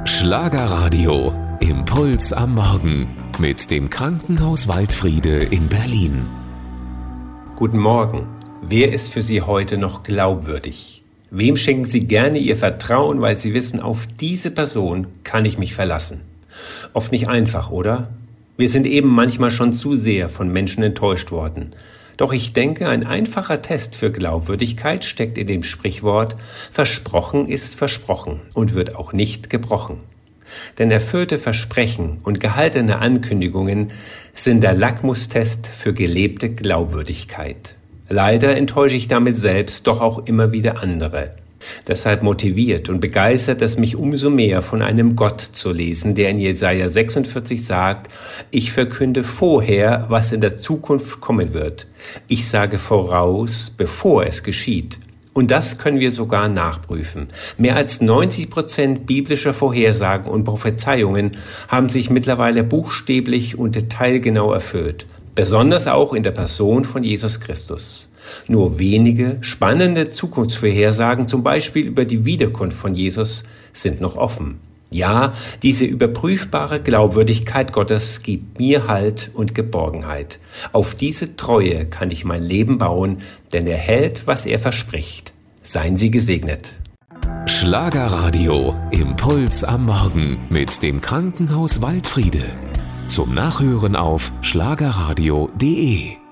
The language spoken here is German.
Schlagerradio, Impuls am Morgen mit dem Krankenhaus Waldfriede in Berlin. Guten Morgen. Wer ist für Sie heute noch glaubwürdig? Wem schenken Sie gerne Ihr Vertrauen, weil Sie wissen, auf diese Person kann ich mich verlassen? Oft nicht einfach, oder? Wir sind eben manchmal schon zu sehr von Menschen enttäuscht worden. Doch ich denke, ein einfacher Test für Glaubwürdigkeit steckt in dem Sprichwort: Versprochen ist versprochen und wird auch nicht gebrochen. Denn erfüllte Versprechen und gehaltene Ankündigungen sind der Lackmustest für gelebte Glaubwürdigkeit. Leider enttäusche ich damit selbst doch auch immer wieder andere. Deshalb motiviert und begeistert es mich umso mehr, von einem Gott zu lesen, der in Jesaja 46 sagt: Ich verkünde vorher, was in der Zukunft kommen wird. Ich sage voraus, bevor es geschieht. Und das können wir sogar nachprüfen. Mehr als 90% biblischer Vorhersagen und Prophezeiungen haben sich mittlerweile buchstäblich und detailgenau erfüllt. Besonders auch in der Person von Jesus Christus. Nur wenige spannende Zukunftsvorhersagen, zum Beispiel über die Wiederkunft von Jesus, sind noch offen. Ja, diese überprüfbare Glaubwürdigkeit Gottes gibt mir Halt und Geborgenheit. Auf diese Treue kann ich mein Leben bauen, denn er hält, was er verspricht. Seien Sie gesegnet. Schlagerradio, Impuls am Morgen mit dem Krankenhaus Waldfriede. Zum Nachhören auf schlagerradio.de.